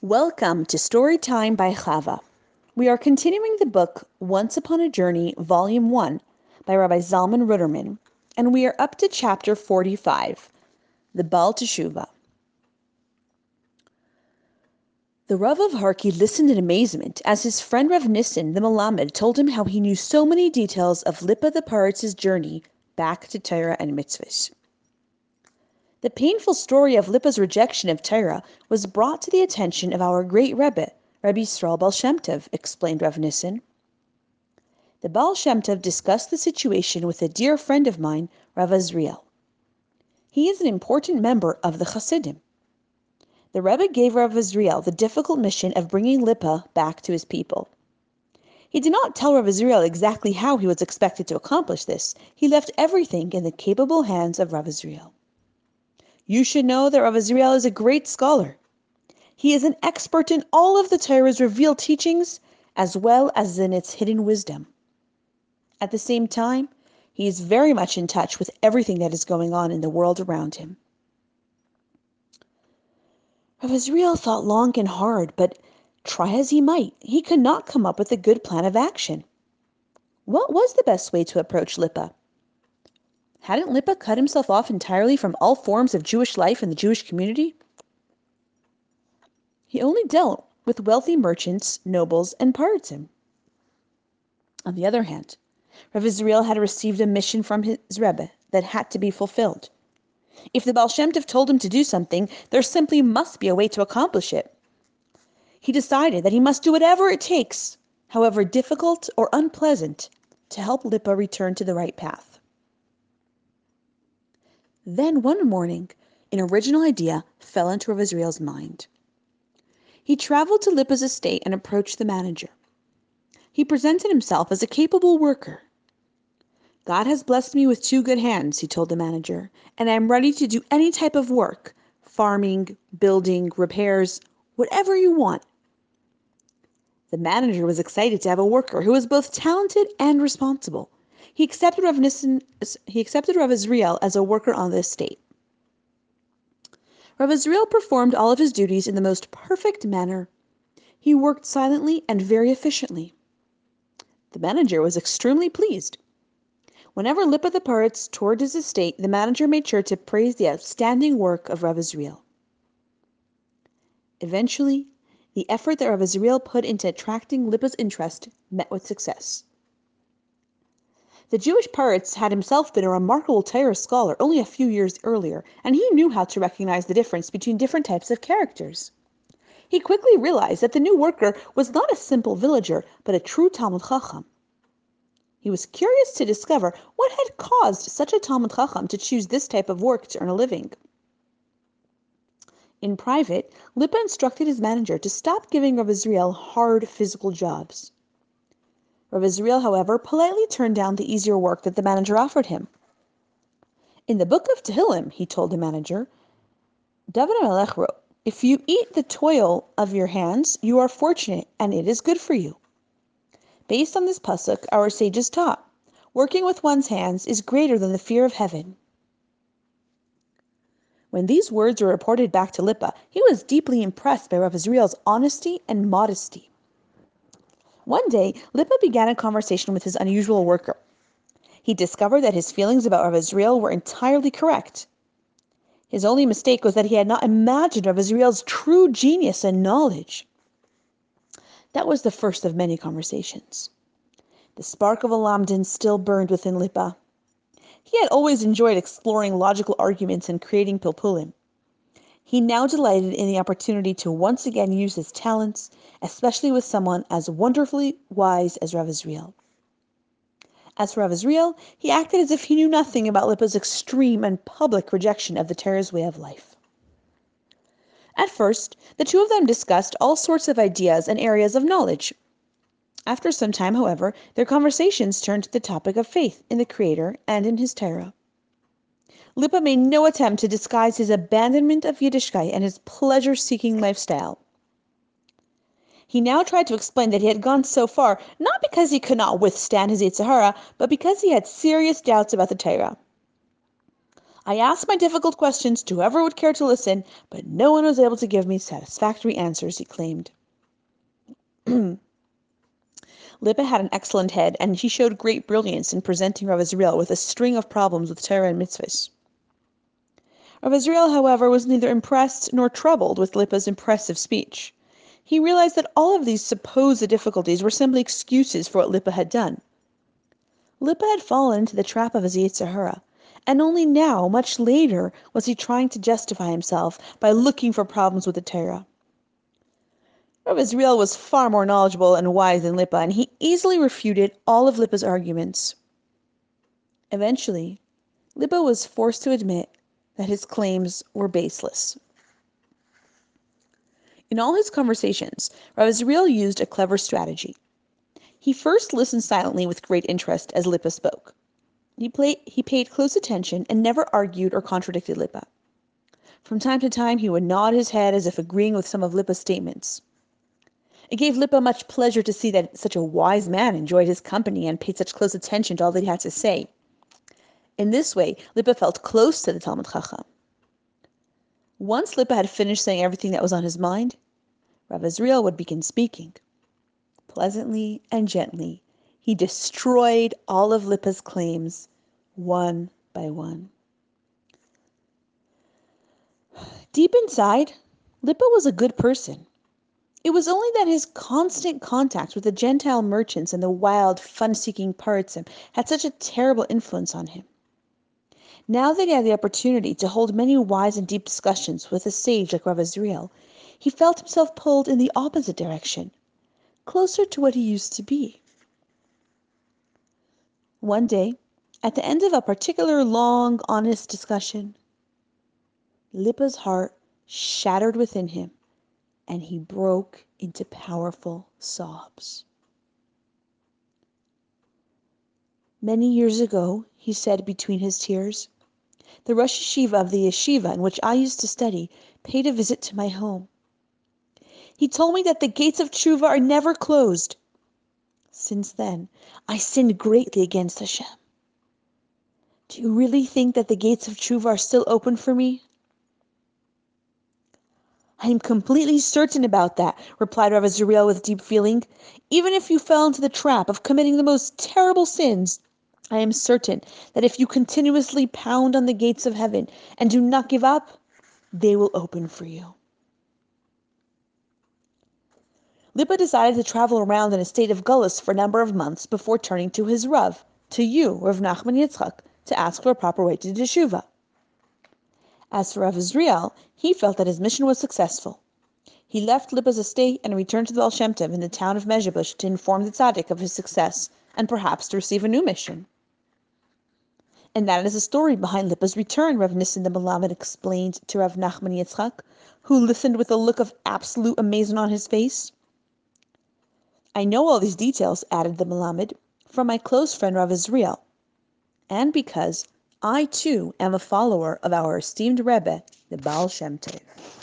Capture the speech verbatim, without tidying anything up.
Welcome to Storytime by Chava. We are continuing the book Once Upon a Journey, Volume one by Rabbi Zalman Ruderman, and we are up to chapter forty-five, The Baal Teshuvah. The Rav of Harki listened in amazement as his friend Rav Nissen the Melamed told him how he knew so many details of Lipa the Paritz's journey back to Torah and mitzvahs. The painful story of Lipa's rejection of Torah was brought to the attention of our great Rebbe, Rabbi Yisrael Baal Shem Tov, explained Rav Nissen. The Baal Shem Tov discussed the situation with a dear friend of mine, Rav Azriel. He is an important member of the Hasidim. The Rebbe gave Rav Azriel the difficult mission of bringing Lipa back to his people. He did not tell Rav Azriel exactly how he was expected to accomplish this. He left everything in the capable hands of Rav Azriel. You should know that Rav Azriel is a great scholar. He is an expert in all of the Torah's revealed teachings, as well as in its hidden wisdom. At the same time, he is very much in touch with everything that is going on in the world around him. Rav Azriel thought long and hard, but try as he might, he could not come up with a good plan of action. What was the best way to approach Lipa? Hadn't Lipa cut himself off entirely from all forms of Jewish life in the Jewish community? He only dealt with wealthy merchants, nobles, and parrotzim. On the other hand, Rav Azriel had received a mission from his Rebbe that had to be fulfilled. If the Baal Shem Tov told him to do something, there simply must be a way to accomplish it. He decided that he must do whatever it takes, however difficult or unpleasant, to help Lipa return to the right path. Then one morning, an original idea fell into Rav Azriel's mind. He traveled to Lipa's estate and approached the manager. He presented himself as a capable worker. God has blessed me with two good hands, he told the manager, and I am ready to do any type of work, farming, building, repairs, whatever you want. The manager was excited to have a worker who was both talented and responsible. He accepted Rav Nissen, he accepted Rav Azriel as a worker on the estate. Rav Azriel performed all of his duties in the most perfect manner. He worked silently and very efficiently. The manager was extremely pleased. Whenever Lipa the Paritz toured his estate, the manager made sure to praise the outstanding work of Rav Azriel. Eventually, the effort that Rav Azriel put into attracting Lipa's interest met with success. The Jewish Paritz had himself been a remarkable Torah scholar only a few years earlier, and he knew how to recognize the difference between different types of characters. He quickly realized that the new worker was not a simple villager, but a true Talmud Chacham. He was curious to discover what had caused such a Talmud Chacham to choose this type of work to earn a living. In private, Lipa instructed his manager to stop giving Rav Azriel hard physical jobs. Rav Azriel, however, politely turned down the easier work that the manager offered him. In the book of Tehillim, he told the manager, David HaMelech wrote, "If you eat the toil of your hands, you are fortunate, and it is good for you." Based on this pasuk, our sages taught, working with one's hands is greater than the fear of heaven. When these words were reported back to Lipa, he was deeply impressed by Rav Azriel's honesty and modesty. One day, Lipa began a conversation with his unusual worker. He discovered that his feelings about Rav Azriel were entirely correct. His only mistake was that he had not imagined Rav Azriel's true genius and knowledge. That was the first of many conversations. The spark of a lamdan still burned within Lipa. He had always enjoyed exploring logical arguments and creating pilpulim. He now delighted in the opportunity to once again use his talents, especially with someone as wonderfully wise as Rav Azriel. As for Rav Azriel, he acted as if he knew nothing about Lipa's extreme and public rejection of the Torah's way of life. At first, the two of them discussed all sorts of ideas and areas of knowledge. After some time, however, their conversations turned to the topic of faith in the Creator and in his Torah. Lipa made no attempt to disguise his abandonment of Yiddishkeit and his pleasure-seeking lifestyle. He now tried to explain that he had gone so far not because he could not withstand his Yetzer Hara, but because he had serious doubts about the Torah. I asked my difficult questions to whoever would care to listen, but no one was able to give me satisfactory answers, he claimed. Lippe had an excellent head, and he showed great brilliance in presenting Rav Azriel with a string of problems with Torah and mitzvahs. Rav Azriel, however, was neither impressed nor troubled with Lippe's impressive speech. He realized that all of these supposed difficulties were simply excuses for what Lippe had done. Lippe had fallen into the trap of his Yetzer Hara, and only now, much later, was he trying to justify himself by looking for problems with the Torah. Rav Azriel was far more knowledgeable and wise than Lippe, and he easily refuted all of Lippe's arguments. Eventually, Lippe was forced to admit that his claims were baseless. In all his conversations, Rav Azriel used a clever strategy. He first listened silently with great interest as Lippe spoke. He, played, he paid close attention and never argued or contradicted Lippe. From time to time, he would nod his head as if agreeing with some of Lippe's statements. It gave Lippe much pleasure to see that such a wise man enjoyed his company and paid such close attention to all that he had to say. In this way, Lippe felt close to the Talmid Chacham. Once Lippe had finished saying everything that was on his mind, Rav Azriel would begin speaking. Pleasantly and gently, he destroyed all of Lippe's claims, one by one. Deep inside, Lippe was a good person. It was only that his constant contact with the Gentile merchants and the wild, fun-seeking Parrotzim had such a terrible influence on him. Now that he had the opportunity to hold many wise and deep discussions with a sage like Rav Azriel, he felt himself pulled in the opposite direction, closer to what he used to be. One day, at the end of a particular long, honest discussion, Lippe's heart shattered within him, and he broke into powerful sobs. Many years ago, he said between his tears, the Rosh Yeshiva of the yeshiva in which I used to study paid a visit to my home. He told me that the gates of tshuva are never closed. Since then, I sinned greatly against Hashem. Do you really think that the gates of tshuva are still open for me? I am completely certain about that, replied Rav Azriel with deep feeling. Even if you fell into the trap of committing the most terrible sins, I am certain that if you continuously pound on the gates of heaven and do not give up, they will open for you. Lippe decided to travel around in a state of gullus for a number of months before turning to his Rav, to you, Rav Nachman Yitzchak, to ask for a proper way to teshuva. As for Rav Azriel, he felt that his mission was successful. He left Lippe's estate and returned to the Baal Shem Tov in the town of Mezhebush to inform the tzaddik of his success and perhaps to receive a new mission. And that is the story behind Lippe's return, Rav Nissen the Melamed explained to Rav Nachman Yitzchak, who listened with a look of absolute amazement on his face. I know all these details, added the Melamed, from my close friend Rav Azriel, and because I too am a follower of our esteemed Rebbe, the Baal Shem Tov.